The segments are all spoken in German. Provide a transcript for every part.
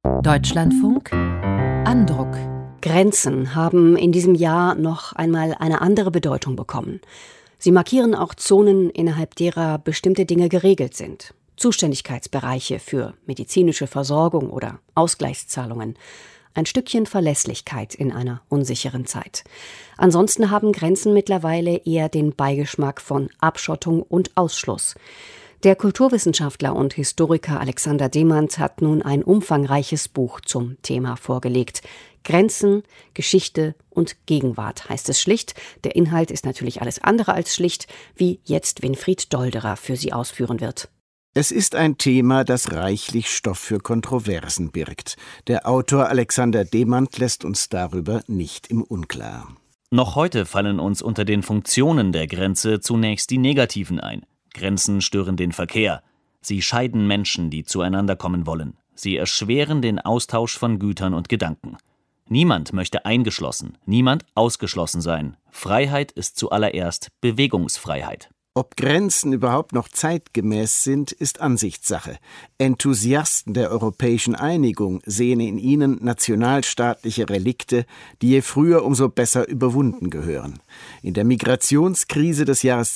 Deutschlandfunk Andruck. Grenzen haben in diesem Jahr noch einmal eine andere Bedeutung bekommen. Sie markieren auch Zonen, innerhalb derer bestimmte Dinge geregelt sind. Zuständigkeitsbereiche für medizinische Versorgung oder Ausgleichszahlungen. Ein Stückchen Verlässlichkeit in einer unsicheren Zeit. Ansonsten haben Grenzen mittlerweile eher den Beigeschmack von Abschottung und Ausschluss. Der Kulturwissenschaftler und Historiker Alexander Demand hat nun ein umfangreiches Buch zum Thema vorgelegt. Grenzen, Geschichte und Gegenwart heißt es schlicht. Der Inhalt ist natürlich alles andere als schlicht, wie jetzt Winfried Dolderer für Sie ausführen wird. Es ist ein Thema, das reichlich Stoff für Kontroversen birgt. Der Autor Alexander Demand lässt uns darüber nicht im Unklaren. Noch heute fallen uns unter den Funktionen der Grenze zunächst die negativen ein. Grenzen stören den Verkehr. Sie scheiden Menschen, die zueinander kommen wollen. Sie erschweren den Austausch von Gütern und Gedanken. Niemand möchte eingeschlossen, niemand ausgeschlossen sein. Freiheit ist zuallererst Bewegungsfreiheit. Ob Grenzen überhaupt noch zeitgemäß sind, ist Ansichtssache. Enthusiasten der europäischen Einigung sehen in ihnen nationalstaatliche Relikte, die je früher umso besser überwunden gehören. In der Migrationskrise des Jahres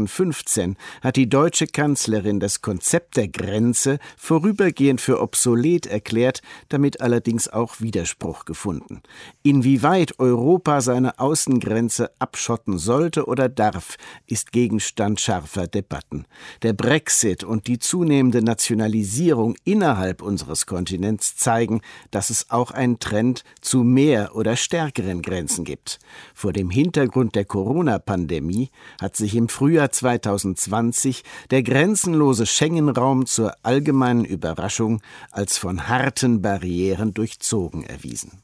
2015 hat die deutsche Kanzlerin das Konzept der Grenze vorübergehend für obsolet erklärt, damit allerdings auch Widerspruch gefunden. Inwieweit Europa seine Außengrenze abschotten sollte oder darf, ist Gegenstand scharfer Debatten. Der Brexit und die zunehmende Nationalisierung innerhalb unseres Kontinents zeigen, dass es auch einen Trend zu mehr oder stärkeren Grenzen gibt. Vor dem Hintergrund der Corona-Pandemie hat sich im Frühjahr 2020 der grenzenlose Schengen-Raum zur allgemeinen Überraschung als von harten Barrieren durchzogen erwiesen.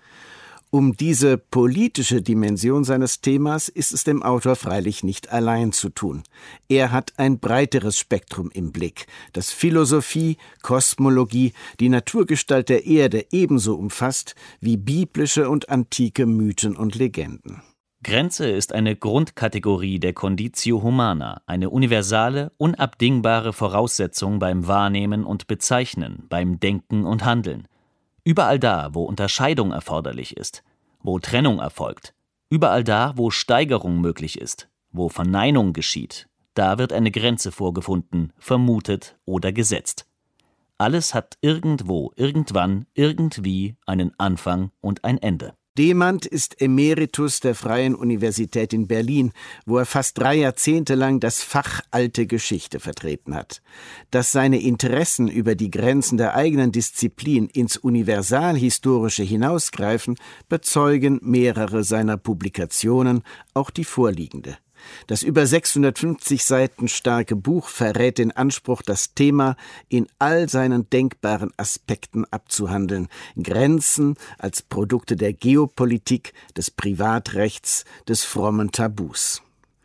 Um diese politische Dimension seines Themas ist es dem Autor freilich nicht allein zu tun. Er hat ein breiteres Spektrum im Blick, das Philosophie, Kosmologie, die Naturgestalt der Erde ebenso umfasst wie biblische und antike Mythen und Legenden. Grenze ist eine Grundkategorie der Conditio Humana, eine universale, unabdingbare Voraussetzung beim Wahrnehmen und Bezeichnen, beim Denken und Handeln. Überall da, wo Unterscheidung erforderlich ist, wo Trennung erfolgt, überall da, wo Steigerung möglich ist, wo Verneinung geschieht, da wird eine Grenze vorgefunden, vermutet oder gesetzt. Alles hat irgendwo, irgendwann, irgendwie einen Anfang und ein Ende. Demand ist Emeritus der Freien Universität in Berlin, wo er fast 3 Jahrzehnte lang das Fach Alte Geschichte vertreten hat. Dass seine Interessen über die Grenzen der eigenen Disziplin ins Universalhistorische hinausgreifen, bezeugen mehrere seiner Publikationen, auch die vorliegende. Das über 650 Seiten starke Buch verrät den Anspruch, das Thema in all seinen denkbaren Aspekten abzuhandeln. Grenzen als Produkte der Geopolitik, des Privatrechts, des frommen Tabus.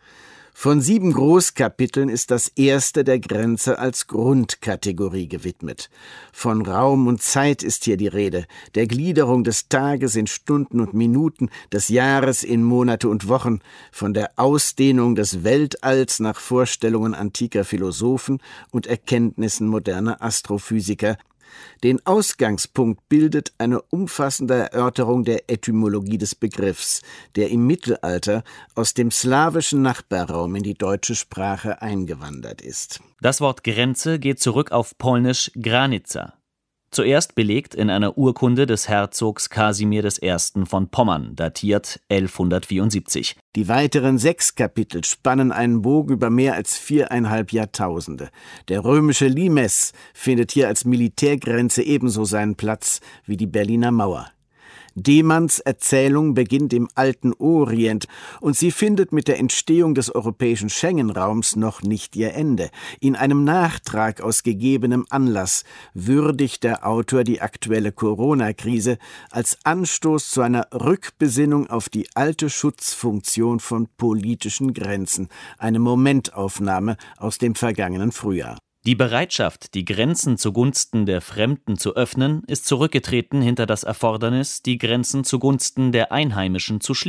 Von 7 Großkapiteln ist das erste der Grenze als Grundkategorie gewidmet. Von Raum und Zeit ist hier die Rede, der Gliederung des Tages in Stunden und Minuten, des Jahres in Monate und Wochen, von der Ausdehnung des Weltalls nach Vorstellungen antiker Philosophen und Erkenntnissen moderner Astrophysiker. Den Ausgangspunkt bildet eine umfassende Erörterung der Etymologie des Begriffs, der im Mittelalter aus dem slawischen Nachbarraum in die deutsche Sprache eingewandert ist. Das Wort Grenze geht zurück auf polnisch Granica. Zuerst belegt in einer Urkunde des Herzogs Kasimir I. von Pommern, datiert 1174. Die weiteren 6 Kapitel spannen einen Bogen über mehr als 4,5 Jahrtausende. Der römische Limes findet hier als Militärgrenze ebenso seinen Platz wie die Berliner Mauer. Demands Erzählung beginnt im alten Orient und sie findet mit der Entstehung des europäischen Schengen-Raums noch nicht ihr Ende. In einem Nachtrag aus gegebenem Anlass würdigt der Autor die aktuelle Corona-Krise als Anstoß zu einer Rückbesinnung auf die alte Schutzfunktion von politischen Grenzen, eine Momentaufnahme aus dem vergangenen Frühjahr. Die Bereitschaft, die Grenzen zugunsten der Fremden zu öffnen, ist zurückgetreten hinter das Erfordernis, die Grenzen zugunsten der Einheimischen zu schließen.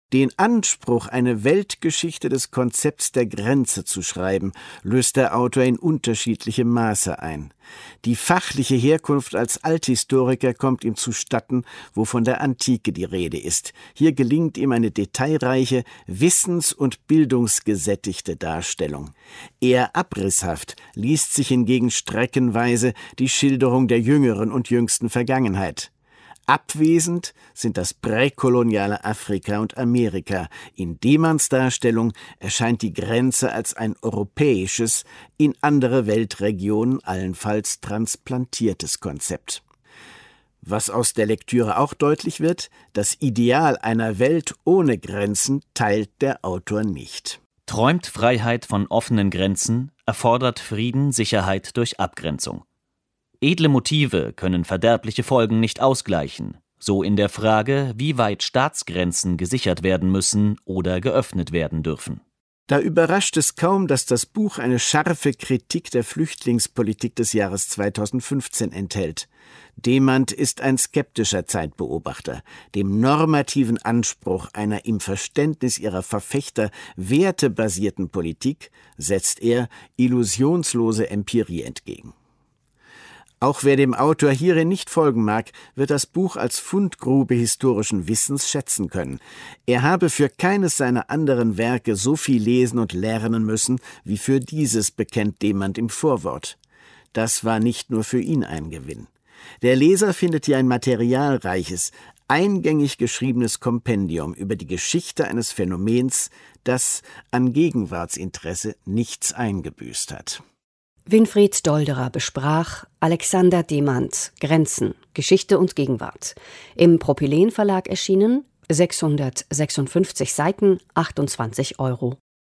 Den Anspruch, eine Weltgeschichte des Konzepts der Grenze zu schreiben, löst der Autor in unterschiedlichem Maße ein. Die fachliche Herkunft als Althistoriker kommt ihm zustatten, wo von der Antike die Rede ist. Hier gelingt ihm eine detailreiche, wissens- und bildungsgesättigte Darstellung. Eher abrisshaft liest sich hingegen streckenweise die Schilderung der jüngeren und jüngsten Vergangenheit. Abwesend sind das präkoloniale Afrika und Amerika. In Demanns Darstellung erscheint die Grenze als ein europäisches, in andere Weltregionen allenfalls transplantiertes Konzept. Was aus der Lektüre auch deutlich wird, das Ideal einer Welt ohne Grenzen teilt der Autor nicht. Träumt Freiheit von offenen Grenzen, erfordert Frieden Sicherheit durch Abgrenzung. Edle Motive können verderbliche Folgen nicht ausgleichen, so in der Frage, wie weit Staatsgrenzen gesichert werden müssen oder geöffnet werden dürfen. Da überrascht es kaum, dass das Buch eine scharfe Kritik der Flüchtlingspolitik des Jahres 2015 enthält. Demand ist ein skeptischer Zeitbeobachter. Dem normativen Anspruch einer im Verständnis ihrer Verfechter wertebasierten Politik setzt er illusionslose Empirie entgegen. Auch wer dem Autor hierin nicht folgen mag, wird das Buch als Fundgrube historischen Wissens schätzen können. Er habe für keines seiner anderen Werke so viel lesen und lernen müssen, wie für dieses, bekennt Demand im Vorwort. Das war nicht nur für ihn ein Gewinn. Der Leser findet hier ein materialreiches, eingängig geschriebenes Kompendium über die Geschichte eines Phänomens, das an Gegenwartsinteresse nichts eingebüßt hat. Winfried Dolderer besprach Alexander Demand, Grenzen, Geschichte und Gegenwart. Im Propylen Verlag erschienen, 656 Seiten, 28 €.